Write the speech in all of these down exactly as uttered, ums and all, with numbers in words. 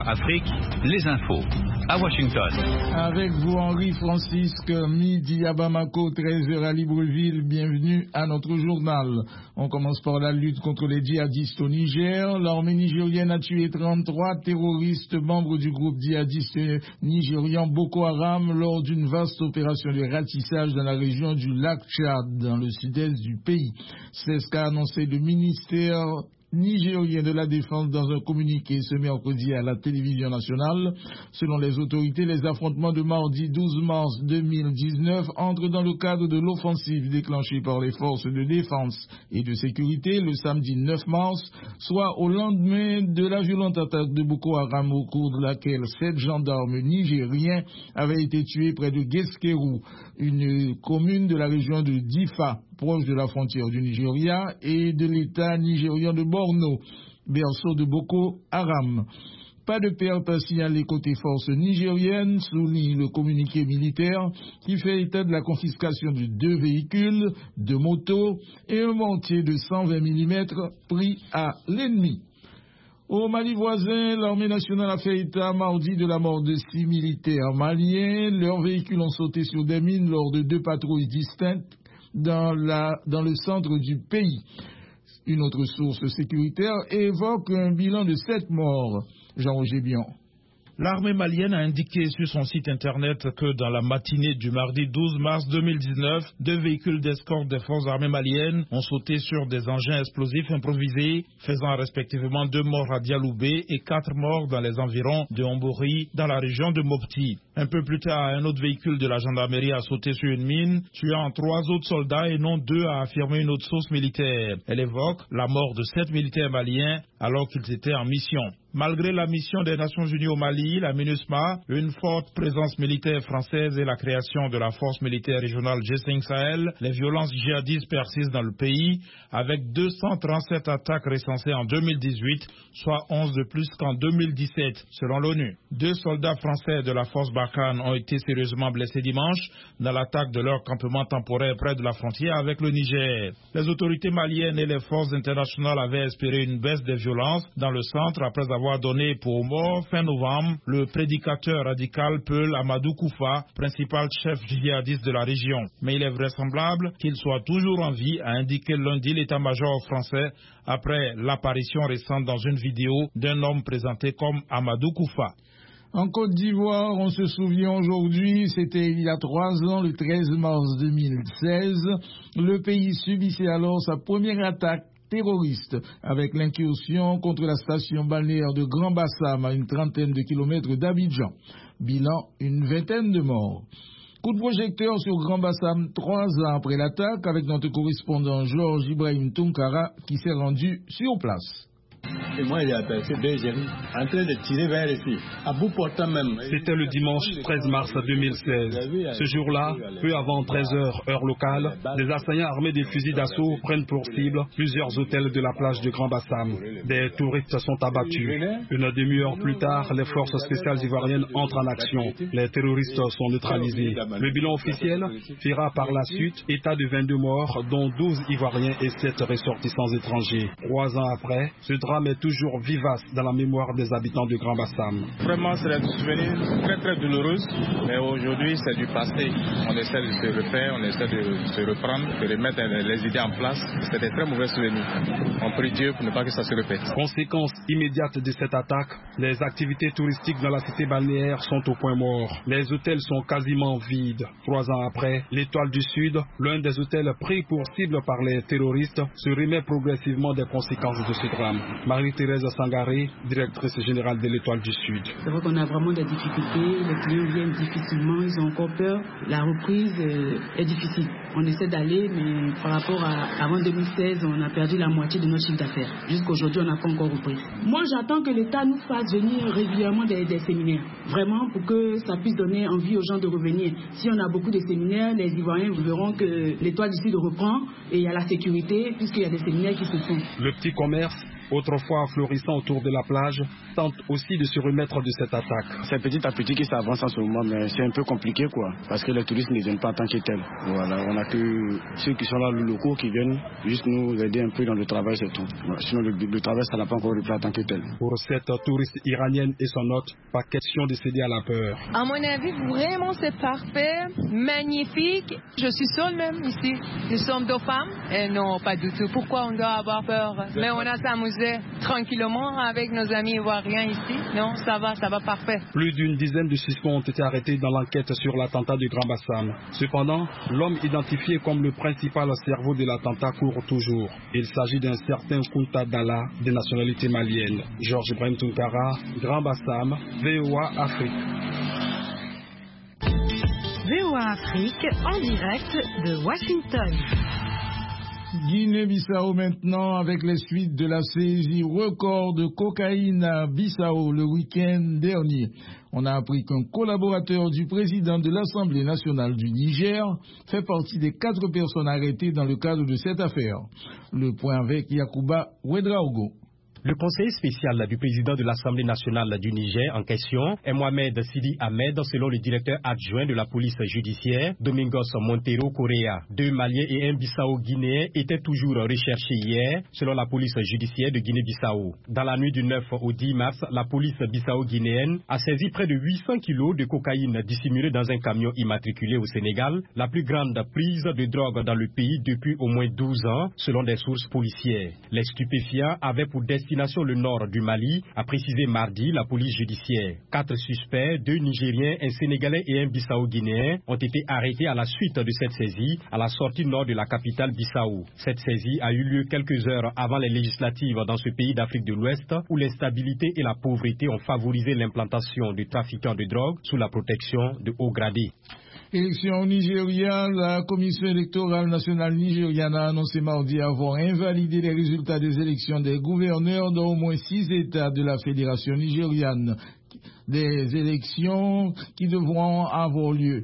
Afrique, les infos, à Washington. Avec vous, Henri Francisque, midi à Bamako, treize heures à Libreville. Bienvenue à notre journal. On commence par la lutte contre les djihadistes au Niger. L'armée nigérienne a tué trente-trois terroristes membres du groupe djihadiste nigérian Boko Haram lors d'une vaste opération de ratissage dans la région du lac Tchad, dans le sud-est du pays. C'est ce qu'a annoncé le ministère nigérien de la Défense dans un communiqué ce mercredi à la télévision nationale. Selon les autorités, les affrontements de mardi douze mars deux mille dix-neuf entrent dans le cadre de l'offensive déclenchée par les forces de défense et de sécurité le samedi neuf mars, soit au lendemain de la violente attaque de Boko Haram au cours de laquelle sept gendarmes nigériens avaient été tués près de Guesquerou, une commune de la région de Difa, proche de la frontière du Nigeria et de l'État nigérian de Borno, berceau de Boko Haram. Pas de perte signalée côté forces nigériennes, souligne le communiqué militaire qui fait état de la confiscation de deux véhicules, deux motos et un mortier de cent vingt millimètres pris à l'ennemi. Au Mali voisin, l'armée nationale a fait état mardi de la mort de six militaires maliens. Leurs véhicules ont sauté sur des mines lors de deux patrouilles distinctes dans, la, dans le centre du pays. Une autre source sécuritaire évoque un bilan de sept morts. Jean-Roger Bion. L'armée malienne a indiqué sur son site internet que dans la matinée du mardi douze mars deux mille dix-neuf, deux véhicules d'escorte des forces armées maliennes ont sauté sur des engins explosifs improvisés, faisant respectivement deux morts à Dialoubé et quatre morts dans les environs de Hombori, dans la région de Mopti. Un peu plus tard, un autre véhicule de la gendarmerie a sauté sur une mine, tuant trois autres soldats et non deux, a affirmé une autre source militaire. Elle évoque la mort de sept militaires maliens alors qu'ils étaient en mission. Malgré la mission des Nations Unies au Mali, la MINUSMA, une forte présence militaire française et la création de la force militaire régionale G cinq Sahel, les violences djihadistes persistent dans le pays, avec deux cent trente-sept attaques recensées en deux mille dix-huit, soit onze de plus qu'en deux mille dix-sept, selon l'ONU. Deux soldats français de la force Barkhane ont été sérieusement blessés dimanche dans l'attaque de leur campement temporaire près de la frontière avec le Niger. Les autorités maliennes et les forces internationales avaient espéré une baisse des violences dans le centre après avoir avoir donné pour mort fin novembre le prédicateur radical Peul Amadou Koufa, principal chef djihadiste de la région. Mais il est vraisemblable qu'il soit toujours en vie, a indiqué lundi l'état-major français après l'apparition récente dans une vidéo d'un homme présenté comme Amadou Koufa. En Côte d'Ivoire, on se souvient aujourd'hui, c'était il y a trois ans, le treize mars deux mille seize, le pays subissait alors sa première attaque terroriste avec l'incursion contre la station balnéaire de Grand Bassam à une trentaine de kilomètres d'Abidjan. Bilan, une vingtaine de morts. Coup de projecteur sur Grand Bassam trois ans après l'attaque avec notre correspondant Georges Ibrahim Tunkara qui s'est rendu sur place. Et moi, il a aperçu deux géris en train de tirer vers ici, à bout portant même. C'était le dimanche treize mars deux mille seize. Ce jour-là, peu avant treize heures, heure locale, des assaillants armés des fusils d'assaut prennent pour cible plusieurs hôtels de la plage de Grand Bassam. Des touristes sont abattus. Une demi-heure plus tard, les forces spéciales ivoiriennes entrent en action. Les terroristes sont neutralisés. Le bilan officiel fera par la suite état de vingt-deux morts, dont douze Ivoiriens et sept ressortissants étrangers. Trois ans après, ce drame est toujours vivace dans la mémoire des habitants de Grand Bassam. Vraiment, c'est des souvenirs très très douloureux, mais aujourd'hui c'est du passé. On essaie de se refaire, on essaie de se reprendre, de remettre les idées en place. C'est des très mauvais souvenirs. On prie Dieu pour ne pas que ça se répète. Conséquence immédiate de cette attaque, les activités touristiques dans la cité balnéaire sont au point mort. Les hôtels sont quasiment vides. Trois ans après, l'Étoile du Sud, l'un des hôtels pris pour cible par les terroristes, se remet progressivement des conséquences de ce drame. Marie-Thérèse Sangaré, directrice générale de l'Étoile du Sud. C'est vrai qu'on a vraiment des difficultés, les clients viennent difficilement, ils ont encore peur. La reprise est difficile. On essaie d'aller, mais par rapport à avant deux mille seize, on a perdu la moitié de notre chiffre d'affaires. Jusqu'aujourd'hui, on n'a pas encore repris. Moi, j'attends que l'État nous fasse venir régulièrement des, des séminaires, vraiment pour que ça puisse donner envie aux gens de revenir. Si on a beaucoup de séminaires, les Ivoiriens verront que l'Étoile du Sud reprend et il y a la sécurité, puisqu'il y a des séminaires qui se font. Le petit commerce autrefois florissant autour de la plage, tentent aussi de se remettre de cette attaque. C'est petit à petit que ça avance en ce moment, mais c'est un peu compliqué quoi, parce que les touristes ne viennent pas en tant que tels. Voilà, on a que ceux qui sont là, les locaux, qui viennent juste nous aider un peu dans le travail, c'est tout. Sinon le, le travail, ça n'a pas encore repris en tant que tel. Pour cette touriste iranienne et son hôte, pas question de céder à la peur. À mon avis, vraiment c'est parfait, magnifique. Je suis seule même ici. Nous sommes deux femmes. Et non, pas du tout. Pourquoi on doit avoir peur? Mais on a s'amusé tranquillement avec nos amis ivoiriens ici. Non, ça va, ça va parfait. Plus d'une dizaine de suspects ont été arrêtés dans l'enquête sur l'attentat du Grand Bassam. Cependant, l'homme identifié comme le principal cerveau de l'attentat court toujours. Il s'agit d'un certain Kunta Dalla, de nationalité malienne. Georges Ibrahim Tunkara, Grand Bassam, V O A Afrique. V O A Afrique en direct de Washington. Guinée-Bissau maintenant avec les suites de la saisie record de cocaïne à Bissau le week-end dernier. On a appris qu'un collaborateur du président de l'Assemblée nationale du Niger fait partie des quatre personnes arrêtées dans le cadre de cette affaire. Le point avec Yacouba Ouedraogo. Le conseiller spécial du président de l'Assemblée nationale du Niger en question est Mohamed Sidi Ahmed, selon le directeur adjoint de la police judiciaire, Domingos Montero Correa. Deux Maliens et un Bissau-Guinéen étaient toujours recherchés hier, selon la police judiciaire de Guinée-Bissau. Dans la nuit du neuf au dix mars, la police bissau-guinéenne a saisi près de huit cents kilos de cocaïne dissimulée dans un camion immatriculé au Sénégal, la plus grande prise de drogue dans le pays depuis au moins douze ans, selon des sources policières. Les stupéfiants avaient pour destination le nord du Mali, a précisé mardi la police judiciaire. Quatre suspects, deux Nigériens, un Sénégalais et un Bissau-Guinéen, ont été arrêtés à la suite de cette saisie à la sortie nord de la capitale Bissau. Cette saisie a eu lieu quelques heures avant les législatives dans ce pays d'Afrique de l'Ouest où l'instabilité et la pauvreté ont favorisé l'implantation de trafiquants de drogue sous la protection de hauts gradés. Élection au Nigeria, la Commission électorale nationale nigériane a annoncé mardi avoir invalidé les résultats des élections des gouverneurs dans au moins six États de la Fédération nigériane. Des élections qui devront avoir lieu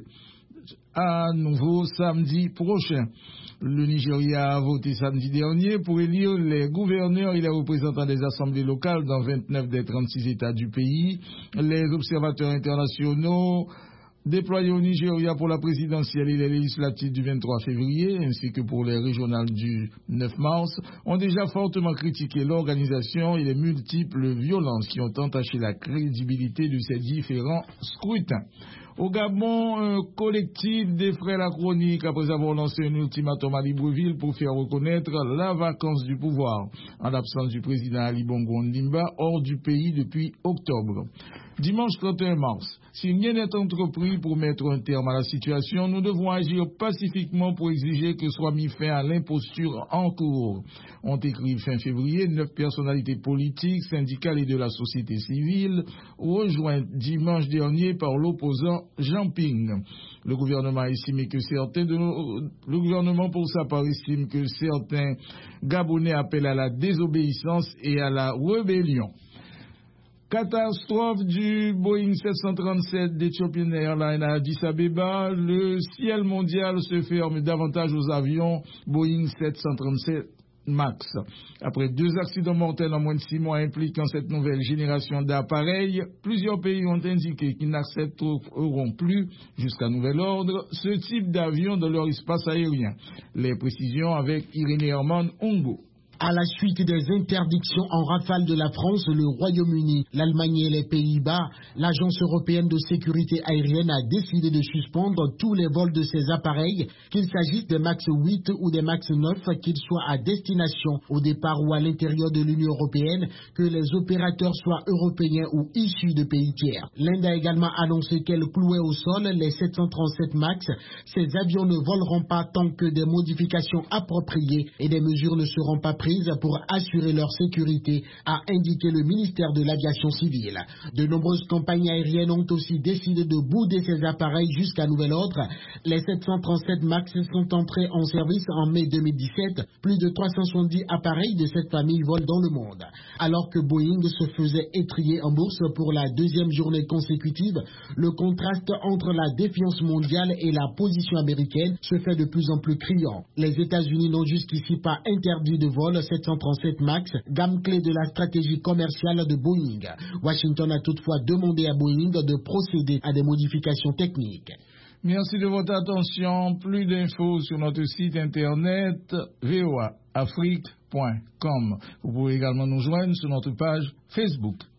à nouveau samedi prochain. Le Nigeria a voté samedi dernier pour élire les gouverneurs et les représentants des assemblées locales dans vingt-neuf des trente-six États du pays. Les observateurs internationaux déployés au Nigeria pour la présidentielle et les législatives du vingt-trois février, ainsi que pour les régionales du neuf mars, ont déjà fortement critiqué l'organisation et les multiples violences qui ont entaché la crédibilité de ces différents scrutins. Au Gabon, un collectif défraie la chronique après avoir lancé un ultimatum à Libreville pour faire reconnaître la vacance du pouvoir, en l'absence du président Ali Bongo Ondimba hors du pays depuis octobre. Dimanche trente et un mars, si rien n'est entrepris pour mettre un terme à la situation, nous devons agir pacifiquement pour exiger que soit mis fin à l'imposture en cours, ont écrit fin février neuf personnalités politiques, syndicales et de la société civile, rejointes dimanche dernier par l'opposant Jean Ping. Le gouvernement a estimé que certains de nos, le gouvernement pour sa part estime que certains Gabonais appellent à la désobéissance et à la rébellion. Catastrophe du Boeing sept cent trente-sept d'Ethiopian Airlines à Addis Abeba, le ciel mondial se ferme davantage aux avions Boeing sept cent trente-sept Max. Après deux accidents mortels en moins de six mois impliquant cette nouvelle génération d'appareils, plusieurs pays ont indiqué qu'ils n'accepteront plus, jusqu'à nouvel ordre, ce type d'avion dans leur espace aérien. Les précisions avec Irénée Herman Ongo. À la suite des interdictions en rafale de la France, le Royaume-Uni, l'Allemagne et les Pays-Bas, l'Agence européenne de sécurité aérienne a décidé de suspendre tous les vols de ces appareils, qu'il s'agisse des Max huit ou des Max neuf, qu'ils soient à destination, au départ ou à l'intérieur de l'Union européenne, que les opérateurs soient européens ou issus de pays tiers. L'Inde a également annoncé qu'elle clouait au sol les sept cent trente-sept Max. Ces avions ne voleront pas tant que des modifications appropriées et des mesures ne seront pas prises pour assurer leur sécurité, a indiqué le ministère de l'Aviation civile. De nombreuses compagnies aériennes ont aussi décidé de bouder ces appareils jusqu'à nouvel ordre. Les sept cent trente-sept Max sont entrés en service en mai deux mille dix-sept. Plus de trois cent soixante-dix appareils de cette famille volent dans le monde. Alors que Boeing se faisait étrier en bourse pour la deuxième journée consécutive, le contraste entre la défiance mondiale et la position américaine se fait de plus en plus criant. Les États-Unis n'ont jusqu'ici pas interdit de vol sept cent trente-sept MAX, gamme clé de la stratégie commerciale de Boeing. Washington a toutefois demandé à Boeing de procéder à des modifications techniques. Merci de votre attention. Plus d'infos sur notre site internet v o a afrique point com. Vous pouvez également nous joindre sur notre page Facebook.